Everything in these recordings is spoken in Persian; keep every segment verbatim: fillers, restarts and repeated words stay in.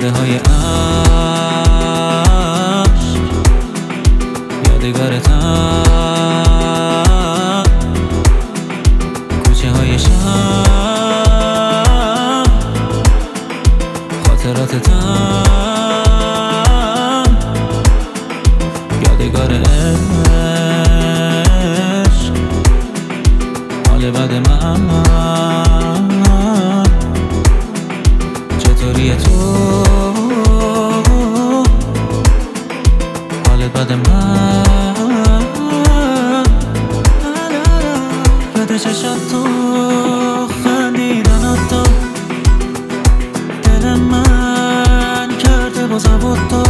باده های عشق، یادگارتم، کوچه های شهر، خاطراتتم، یادگار عشق، حال بد من چطوریه تو، حال بد من یاد چشم تو خندیدنت تو دل من کرده با زبط تو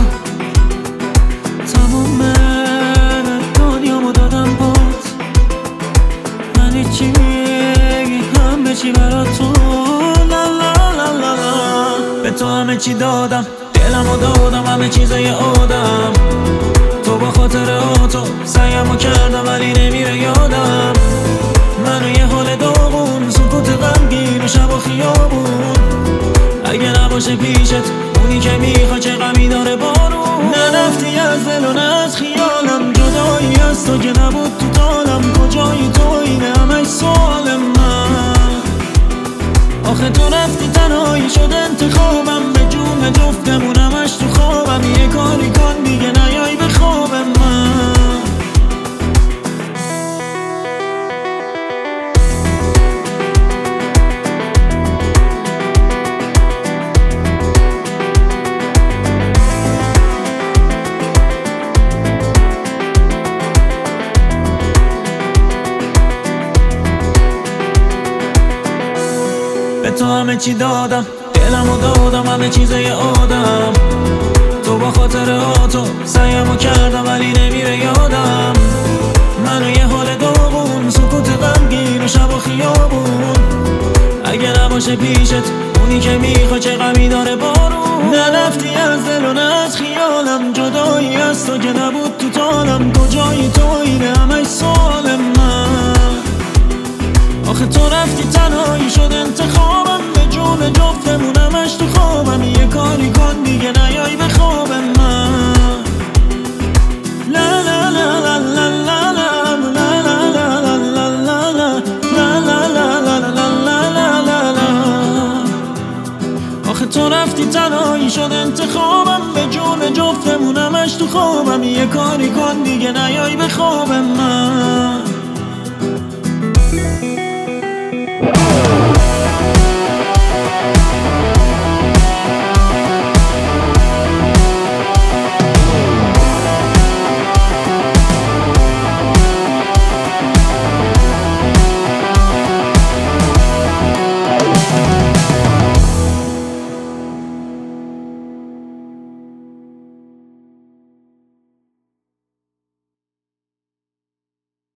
تموم دنیامو دادم باز من هیچی همه چی برات تو لا لا لا لا به تو همه چی دادم دلمو دادم همه چیزای آدم تو با خاطراتو سعیمو کردم ولی نمیره یادم منو یه حال داغون سکوت غمگین و شب و خیابون اگه نباشه پیشت اونی که میخوا چه غمی داره بارون نرفتی از دل و نه از خیالم جدایی از تو که نبود تو طالم کجایی تو اینه همش سوال من آخه تو رفتی تنهایی شد انتخابم به جون جفتمون همش تو خوابم یه کاری کن دیگه نیای به خواب من به تو همه چی دادم دلمو دادم همه چیزای آدم تو با خاطراتو سعیمو کردم ولی نمیره یادم منو یه حال داغون سکوت غمگین و شب و خیابون اگه نباشه پیشت اونی که میخوا چه غمی داره بارون نرفتی از دل و نه از خیالم جدایی از تو که نبود تو طالم کجایی تو اینه همش سوال من آخه تو رفتی تنهایی شد انتخابم به جون جفتمون همش تو خوابم یه کاری کن دیگه نیای به خواب من لا لا لا لا لا لا لا لا لا لا لا لا لا آخه تو رفتی تنهایی شد انتخابم به جون جفتمون همش تو خوابم یه کاری کن دیگه نیای به خواب من